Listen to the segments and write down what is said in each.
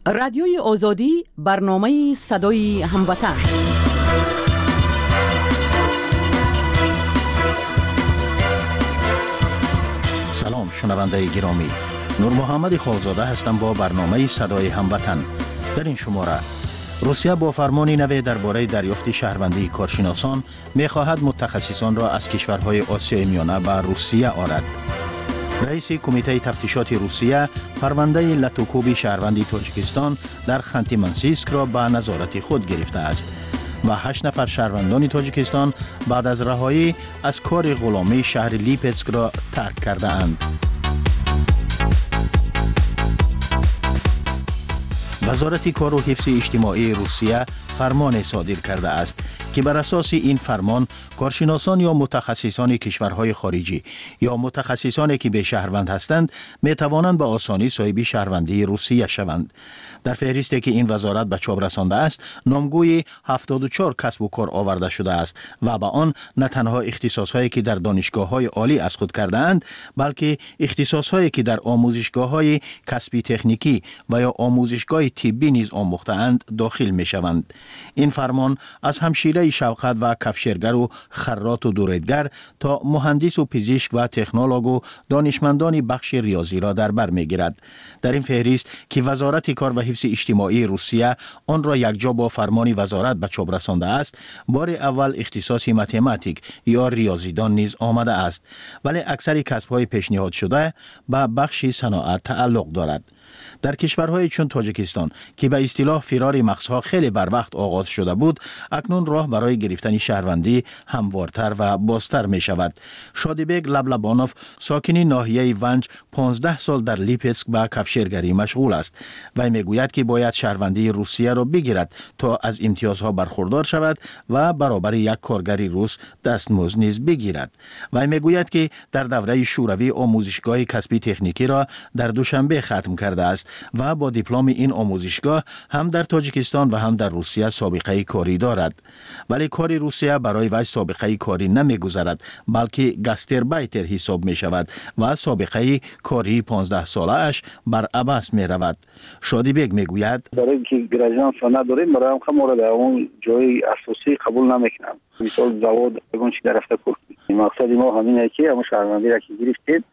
رادیوی آزادی برنامه صدای هموطن. سلام شنونده گرامی، نور محمد خالزاده هستم با برنامه صدای هموطن. در این شماره روسیه با فرمانی نو درباره دریافت شهروندی کارشناسان می‌خواهد متخصصان را از کشورهای آسیای میانه به روسیه آرد. رئیس کمیته تفتیشات روسیه پرونده لاتوکوب شهروندی تاجیکستان در خانتی منسیسک را به نظارت خود گرفته است و 8 نفر شهروندان تاجیکستان بعد از رهایی از کار غلامی شهر لیپسک را ترک کرده اند. وزارت کار و حفظ اجتماعی روسیه فرمان صادر کرده است که بر اساس این فرمان کارشناسان یا متخصصان کشورهای خارجی یا متخصصانی که به شهروند هستند می توانند به آسانی صاحب شهروندی روسیه شوند. در فهرستی که این وزارت به چاپ رسانده است، نامگوی 74 کسب و کار آورده شده است و با آن نه تنها اختصاصهایی که در دانشگاه‌های عالی از خود کرده اند، بلکه اختصاصهایی که در آموزشگاه‌های کسبی تکنیکی و یا آموزشگاه طبی نیز آموخته اند داخل می شوند. این فرمان از همشیره شوقت و کفشرگر و خراط و دوریدگر تا مهندس و پزشک و تکنولوژ و دانشمندان بخش ریاضی را در بر می گیرد. در این فهرست که وزارت کار و حفظ اجتماعی روسیه آن را یکجا با فرمان وزارت به چاپ رسانده است، بار اول اختصاص متماتیک یا ریاضیدان نیز آمده است، ولی اکثر کسب‌های پیشنهاد شده به بخش صنعت تعلق دارد. در کشورهای چون تاجیکستان که به اصطلاح فرار مغزها خیلی بر وقت آغاز شده بود، اکنون راه برای گرفتن شهروندی هموارتر و بازتر می شود. شادیبگ لبلبانوف ساکن ناحیه ونج 15 سال در لیپسک به کفشرگری مشغول است و می گوید که باید شهروندی روسیه را بگیرد تا از امتیازها برخوردار شود و برابر یک کارگری روس دستمزد نیز بگیرد. و می گوید که در دوره شوروی آموزشگاه کسبی تکنیکی را در دوشنبه ختم کرده است و با دیپلم این آموزشگاه هم در تاجیکستان و هم در روسیه سابقه کاری دارد. ولی کار روسیه برای وی سابقه کاری نمیگذارد، بلکه گاستربایتر حساب می شود و سابقه کاری 15 ساله اش بر عباس می رود. شادیبگ می گوید برای اینکه گراجان نداریم برای ما در اون جای اساسی قبول نمیکنم. مثال زواد بگون چی در رفته کنیم. مقصد ما همینه که همون شهروندی را که گرفتیم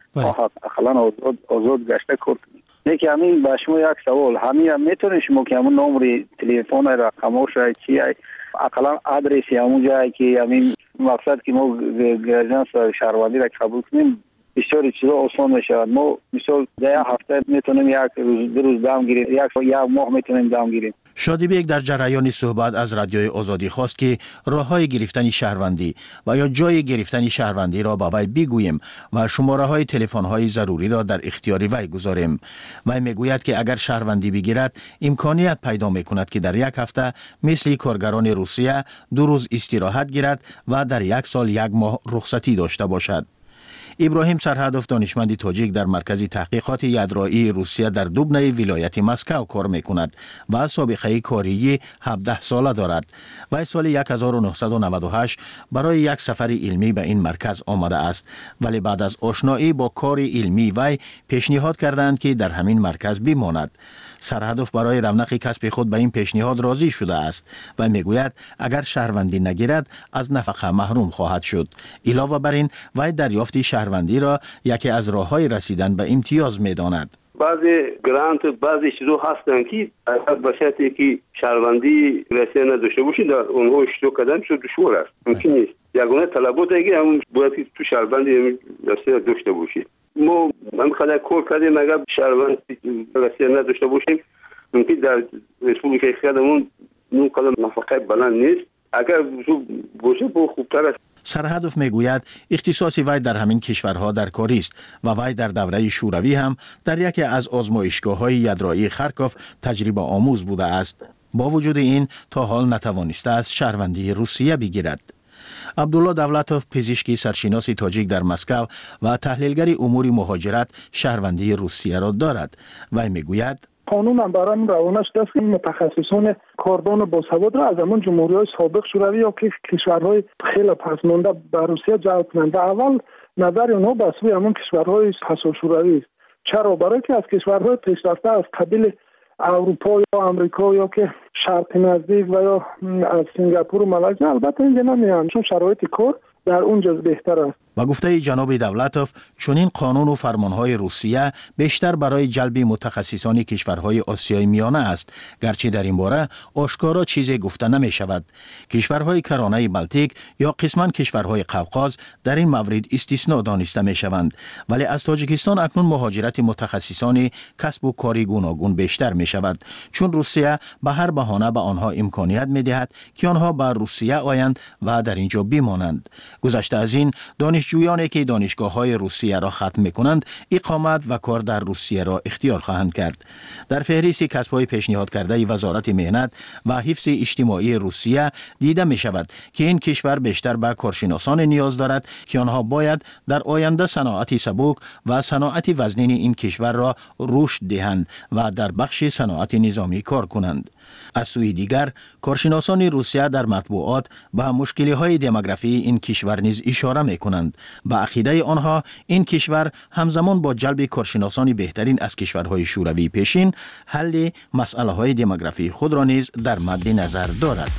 اقلا آزاد گشته کنیم. یکی همین با شما یک سوال، همین هم میتونید شما که همون نمره تلفن رقمش چی اقلا آدرسی همون جایی که همین مقصد که ما گراجان شهروندی را قبول کنیم بسیار چیزا آسان میشه. ما مثال در هفته میتونیم یک روز دو روز دام گیریم، یک ماه میتونیم دام گیریم. شادیبگ در جریان صحبت از رادیوی آزادی خواست که راههای گرفتن شهروندی و یا جای گرفتن شهروندی را با وی بگوییم و شماره های تلفن های ضروری را در اختیار وی گذاریم. وی میگوید که اگر شهروندی بگیرد امکانیت پیدا میکند که در یک هفته مثل کارگران روسیه 2 روز استراحت گیرد و در 1 سال 1 ماه رخصتی داشته باشد. ابراهیم سرهدف دانشمند تاجیک در مرکز تحقیقات یدرایی روسیه در دوبنه ولایت مسکو کار میکند و سابقه کاری 17 ساله دارد. و سال 1998 برای یک سفر علمی به این مرکز آمده است، ولی بعد از آشنایی با کار علمی وی پیشنهاد کردند که در همین مرکز بماند. سرهدف برای رونق کسب خود به این پیشنهاد راضی شده است و میگوید اگر شهروندی نگیرد از نفقه محروم خواهد شد. علاوه بر این وی دریافت شهروندی را یکی از راههای رسیدن به امتیاز می‌داند. بعضی گرانت بعضی چیزا هستن که به شرطی که شهروندی رسیدن نداشته باشی در اونها اشتراک کردن دشوار است، ممکن نیست. یگانه طلبات دیگه همون باید که تو شهروندی رسیدن داشته باشی. ما هم خدا کار کردیم اگر شهروند رسیدن نداشته باشیم ممکن در ریسپوبلیک خودمون اون قدر نفقه بلند نیست. اگر باشه خوبتر است. سرهدف میگوید اختصاص وی در همین کشورها در کاری است و وی در دوره شوروی هم در یکی از آزمایشگاه‌های یدرایی خارکوف تجربه آموز بوده است. با وجود این تا حال نتوانسته است شهروندی روسیه بگیرد. عبدالله دولتوف پزشکی سرشناس تاجیک در مسکو و تحلیلگر امور مهاجرت شهروندی روسیه را دارد. وی میگوید قانون هم برای روانش دست این متخصصان کاردان باسواد را از همون جمهوری‌های سابق شوروی یا که کشورهای خیلی پسمانده به روسیه جلب کنند. اول نظر اونها به سوی همون کشورهای پسا شوروی است. چرا؟ برای که از کشورهای پیشرفته از قبیل اروپا یا آمریکا یا که شرق نزدیک و یا از سنگاپور و مالزی البته اینجا نمیان چون شرایط کار در اونجا بهتر است. با گفته جناب دولتوف چنین قانون و فرمانهای روسیه بیشتر برای جلب متخصصان کشورهای آسیای میانه است، گرچه در این باره آشکارا چیزی گفته نمی شود. کشورهای کرانه بلتیک یا قسما کشورهای قوقاز در این مورد استثناء دانسته می شوند، ولی از تاجیکستان اکنون مهاجرت متخصصان کسب و کاری گوناگون بیشتر می شود، چون روسیه به هر بهانه به آنها امکانیت می دهد که آنها به روسیه آیند و در اینجا بمانند. گذشته از این دانشجویانی که دانشگاه‌های روسیه را ختم می‌کنند اقامت و کار در روسیه را اختیار خواهند کرد. در فهرست کسب‌های پیشنهاد کرده وزارت مهنت و حفظ اجتماعی روسیه دیده می‌شود که این کشور بیشتر به کارشناسان نیاز دارد که آنها باید در آینده صنعت سبک و صنعت وزنین این کشور را رشد دهند و در بخش صنعت نظامی کار کنند. از سوی دیگر کارشناسان روسیه در مطبوعات به مشکل‌های دموگرافی این کشور نیز اشاره می‌کنند. به عقیده آنها این کشور همزمان با جلب کارشناسان بهترین از کشورهای شوروی پیشین حل مسئله‌های دموگرافی خود را نیز در مد نظر دارد.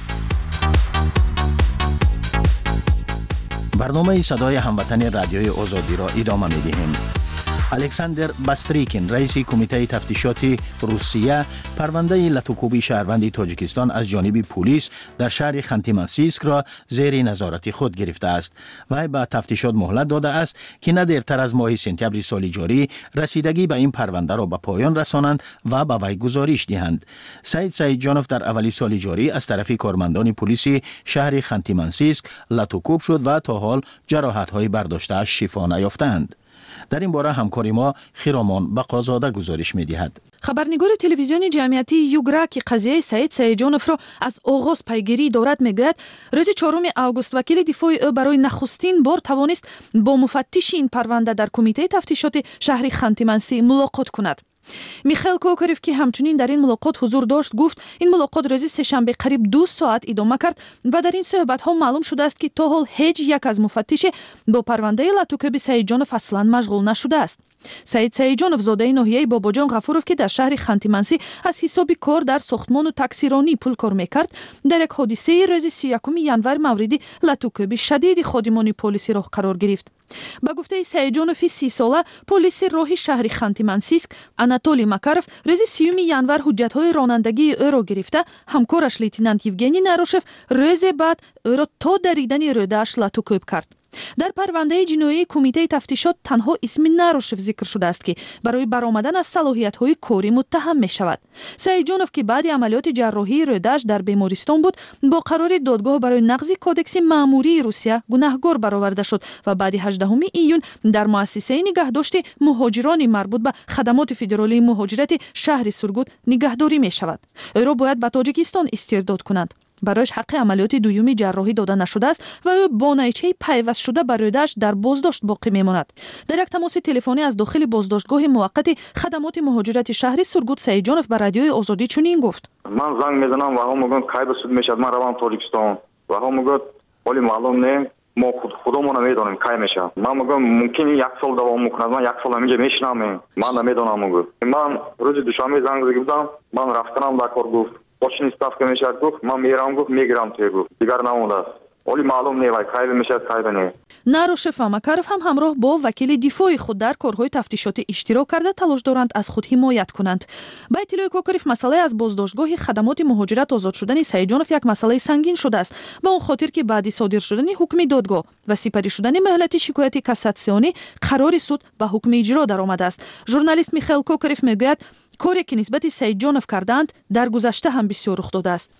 برنامه صدای هموطن رادیوی آزادی را ادامه می‌دهیم. الکساندر باستریکین رئیس کمیته تفتیشات روسیه پرونده لاتوکوبی شهروند تاجیکستان از جانب پلیس در شهر خانتی-منسیسک را زیر نظارت خود گرفته است. وی به تفتیشات مهلت داده است که نه دیرتر از ماه سپتامبر سال جاری رسیدگی به این پرونده را به پایان رسانند و به وی گزارش دهند. سعید جانوف در اولی سال جاری از طرف کارمندان پلیس شهر خانتی-منسیسک لاتوکوب شد و تا حال جراحت‌های برداشته شفا نیافتند. در این باره همکاری ما خیرامان بقازاده گزارش می‌دهد. خبرنگار تلویزیون جمعیتی یوگرا که قضیه سعید سعیدجانوف را از آغاز پیگیری دارد میگوید روز 4 آگوست وکیل دفاع او برای نخستین بار توانست با مفتش این پرونده در کمیته تفتیشات شهر خانتی-منسی ملاقات کند. میخائیل کوکاریف که همچنین در این ملاقات حضور داشت گفت این ملاقات روز سه‌شنبه قریب 2 ساعت ادامه کرد و در این صحبت ها معلوم شده است که تا حال هیچ یک از مفتش با پرونده لاتوکوب سعیدجانوف اصلا مشغول نشده است. سعید سعیدجانوف زاده ناحیه باباجان غفوروف که در شهر خانتی-منسی از حساب کار در ساختمان و تاکسیرانی پول کار میکرد در یک حادثه روز 31 ژانویه مورد لاتوکوب شدید خادمان پلیسی را قرار گرفت. با گفته سعیدجانوف 30 ساله پلیس راه شهر خانتی-منسیسک آناتولی ماکاروف روز 30 ژانویه حجت‌های رانندگی او را گرفته همکارش لیتنانت یوگنی ناروشف روز بعد او را تا دریدن روده‌اش لاتوکوب کرد. در پرونده جنایی کمیته تفتیشات تنها اسم ناروشف ذکر شده است که برای برآمدن از صلاحیت‌های کاری متهم می‌شود. سعیدجانوف که بعد عملیات جراحی روده‌اش در بیمارستان بود با قرار دادگاه برای نقض کودکس مأموری روسیه گناهکار برآورده شد و بعد 18 ایون در مؤسسه نگهداشت مهاجران مربوط به خدمات فدرالی مهاجرت شهر سورگوت نگهداری می‌شود. او را باید به تاجیکستان استرداد کنند. برایش حق عملیات دومی جراحی داده نشده است و او با نیچه پیوست شده بر روده‌اش در بازداشت باقی میماند. در یک تماس تلفنی از داخل بازداشتگاه موقت خدمات مهاجرت شهر سورگوت سعیدجانوف به رادیوی آزادی چنین گفت: من زنگ میزنم و هم میگن کی بسود میشد من روم تاجیکستان و هم میگن ولی معلوم نه ما خودمون نمیدونیم کی میشه. من میگم ممکنه 1 سال دوام میکنه، من 1 سال اینجا میشینم، من نمیدونم. میگم من روز دوشنبه زنگ زدم، من رفتم دکار گفت почни ставка میشد، گفت من میرم، گفت میگیرم توی، گفت دیگر نمونده است ولی معلوم نیست کی میشد کی نه. ناروشف و ماکاروف هم همراه با وکیل دفاع خود در کارهای تفتیشاتی اشتراک کرده تلاش دارند از خود حمایت کنند. با اطلاع کوکاریف مسئله از بازداشتگاه خدمات مهاجرت آزاد شدن سعیدجانوف یک مسئله سنگین شده است، به اون خاطر که بعد صادر شدن حکم دادگاه و سپری شدن مهلت شکایت کاساسیونی قرار سود به حکم اجرا درآمده است. ژورنالیست میخائیل کوکاریف میگوید کاری که نسبت سعیدجانوف کردند در گذشته هم بسیار رخ داده است.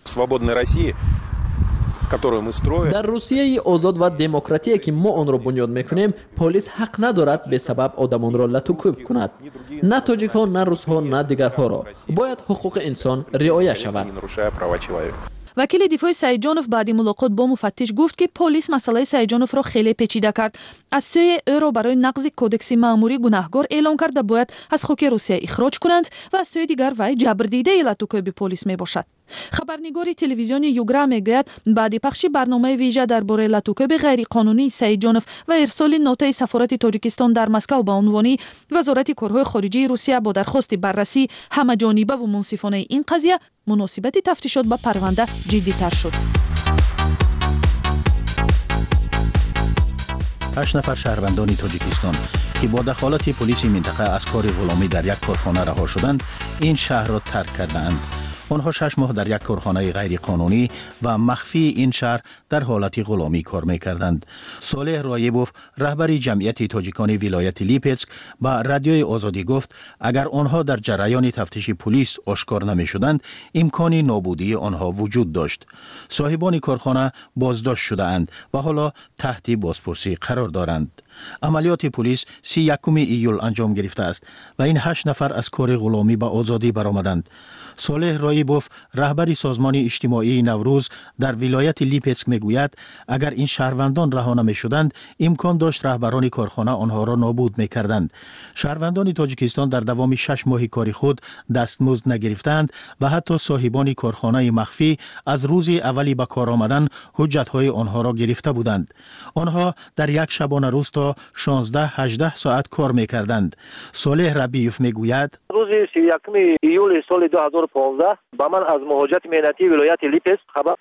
در روسیه آزاد و دموکراتی که ما آن را بنیاد میکنیم پلیس حق ندارد به سبب آدمان را لاتوکوب کند. نه تاجیک ها، نه روس ها، نه دیگرها را باید حقوق انسان رعایت شود. وکیل دفاع سعیدجانوف بعد ملاقات با مفتش گفت که پلیس مسئله سعیدجانوف را خیلی پیچیده کرد. از سوی او را برای نقض کودکس مأموری گناهکار اعلام کرد و باید از خاک روسیه اخراج کنند و از سوی دیگر وی جبردیده لاتوکوب پلیس می باشد. خبرنگار تلویزیون یوگرا میگوید بعد پخش برنامه ویژه درباره لطوکب غیرقانونی سعید جانف و ارسال نوتای سفارت تاجیکستان در مسکو به عنوان وزارت کارهای خارجه روسیه با درخواست بررسی همه‌جانبه و منصفانه این قضیه، مناسبت تفتیشات به پرونده جدی‌تر شد. 8 نفر شهروندان تاجیکستان که با دخالت پلیس منطقه از کار غلامی در یک کارخانه رها شدند، این شهر را ترک کردند. آنها 6 ماه در یک کارخانه غیر قانونی و مخفی این شهر در حالت غلامی کار می‌کردند. صالح رایبوف، رهبر جمعیت تاجیکان ولایت لیپسک، با رادیوی آزادی گفت اگر آنها در جریان تفتیش پلیس آشکار نمی‌شدند، امکان نابودی آنها وجود داشت. صاحبان کارخانه بازداشت شده‌اند و حالا تحت بازپرسی قرار دارند. عملیات پلیس 31 ایول انجام گرفته است و این 8 نفر از کار غلامی به آزادی برآمدند. صالح رایبوف، رهبر سازمان اجتماعی نوروز در ولایت لیپسک میگوید اگر این شهروندان رها نمی‌شدند، امکان داشت رهبران کارخانه آنها را نابود می‌کردند. شهروندان تاجیکستان در دوام 6 ماه کاری خود دستمزد نگرفتند و حتی صاحبان کارخانه مخفی از روز اولی به کار آمدن حجت‌های آنها را گرفته بودند. آنها در یک شبانه روز تا 16-18 ساعت کار می‌کردند. صالح ربیوف میگوید روز 31 ایول سال 2015 با من از مهاجرت مهنتی ولایت لیپسک خبر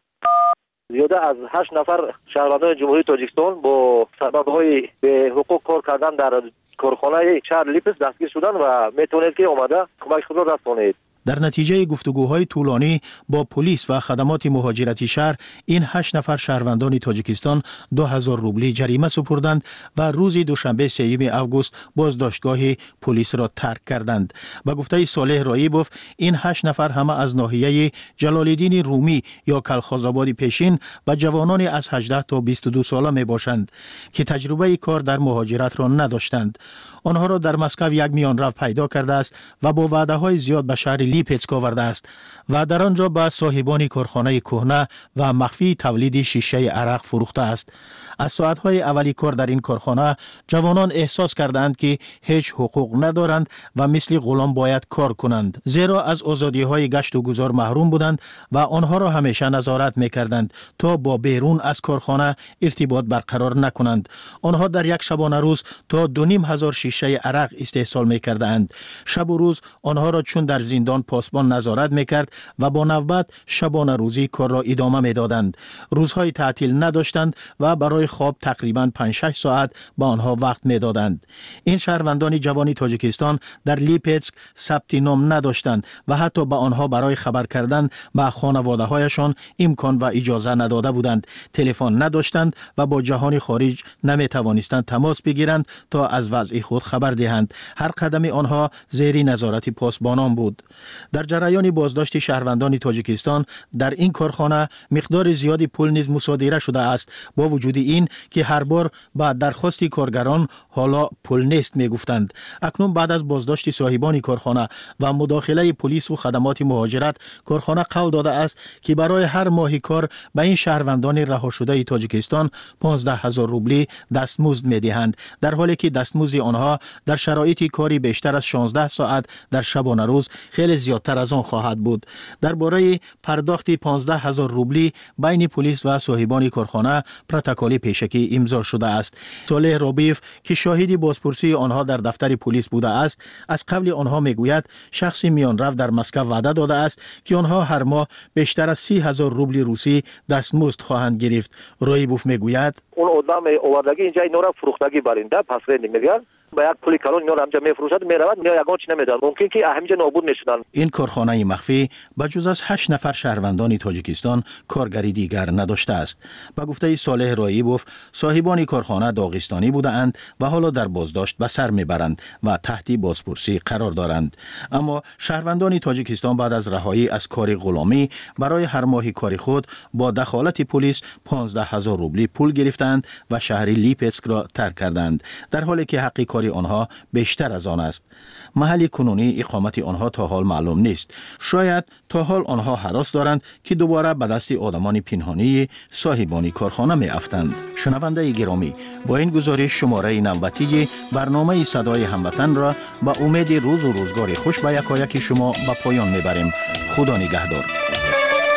زیاده از 8 نفر شهروندان جمهوری تاجیکستان با سبب‌های به حقوق کار کردن در کارخانه شهر لیپسک دستگیر شدند و میتونید که اومده کمک خود را رسانید. در نتیجه گفتگوهای طولانی با پلیس و خدمات مهاجرتی شهر، این 8 نفر شهروندان تاجیکستان 2000 روبلی جریمه سپردند و روز دوشنبه 3 آگوست بازداشتگاه پلیس را ترک کردند. با گفته صالح رایبوف، این 8 نفر همه از ناحیه جلال‌الدین رومی یا کلخازآباد پیشین و جوانان از 18 تا 22 ساله می باشند که تجربه کار در مهاجرت را نداشتند. آنها را در مسکو یک میانرو پیدا کرده است و با وعده‌های زیاد به شهر لیپسک آورده است و در آنجا به صاحبان کارخانه کهنه و مخفی تولید شیشه عرق فروخته است. از ساعت‌های اولی کار در این کارخانه، جوانان احساس کردند که هیچ حقوق ندارند و مثل غلام باید کار کنند، زیرا از آزادی‌های گشت و گذار محروم بودند و آنها را همیشه نظارت می‌کردند تا با بیرون از کارخانه ارتباط برقرار نکنند. آنها در یک شبانه روز تا 2500 شیشه عرق استحصال می‌کردند. شب و روز آنها را چون در زندان پاسبان نظارت می‌کرد و با نوبت شبانه روزی کار را ادامه می‌دادند. روزهای تعطیل نداشتند و برای خواب تقریباً 5-6 ساعت با آنها وقت می‌دادند. این شهروندان جوان تاجیکستان در لیپسک ثبت نام نداشتند و حتی به آنها برای خبر کردن به خانواده‌هایشان امکان و اجازه نداده بودند. تلفن نداشتند و با جهان خارج نمی‌توانستند تماس بگیرند تا از وضع خود خبر دهند. هر قدم آنها زیر نظارت پاسبانان بود. در جریان بازداشت شهروندان تاجیکستان در این کارخانه مقدار زیادی پول نیز مصادره شده است. با وجود این که هر بار با درخواست کارگران حالا پول نیست میگفتند. اکنون بعد از بازداشت صاحبان کارخانه و مداخله پلیس و خدمات مهاجرت، کارخانه قول داده است که برای هر ماه کار به این شهروندان رها شده تاجیکستان 15000 روبلی دستمزد میدهند، در حالی که دستمزد آنها در شرایط کاری بیشتر از 16 ساعت در شبانه روز خیلی زیادتر از آن خواهد بود. درباره پرداخت 15000 روبلی بین پلیس و صاحبان کارخانه پروتکل پیشکی امضا شده است. صالح رایبوف که شاهد بازپرسی آنها در دفتر پلیس بوده است، از قبل آنها میگوید شخص میانرو در مسکو وعده داده است که آنها هر ماه بیشتر از 30000 روبل روسی دستمزد خواهند گرفت. رایبوف میگوید اون آدم آوردگی اینجا اینا را فروختگی برنده پس نمیگن با یک پولی کلان اینا را همجا میفروشد میرود اینا یگان چی نمیدن، ممکن که همینجا نابود میشدن. این کارخانه مخفی بجز از 8 نفر شهروندان تاجیکستان کارگری دیگر نداشته است. با گفته صالح رایبوف، صاحبان کارخانه داغستانی بودند و حالا در بازداشت به سر میبرند و تحت بازپرسی قرار دارند. اما شهروندان تاجیکستان بعد از رهایی از کار غلامی برای هر ماه کاری خود با دخالت پلیس 15000 روبلی پول گرفتند و شهر لیپسک را ترک کردند، در حالی که حق کاری آنها بیشتر از آن است. محل کنونی اقامت آنها تا حال معلوم نیست. شاید تا حال آنها هراس دارند که دوباره به دست آدمان پنهانی صاحبان کارخانه می افتند. شنونده گرامی، با این گزارش شماره نوبتی برنامه صدای هموطن را با امید روز و روزگار خوش به یکایک شما به پایان می بریم. خدا نگهدار.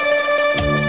است.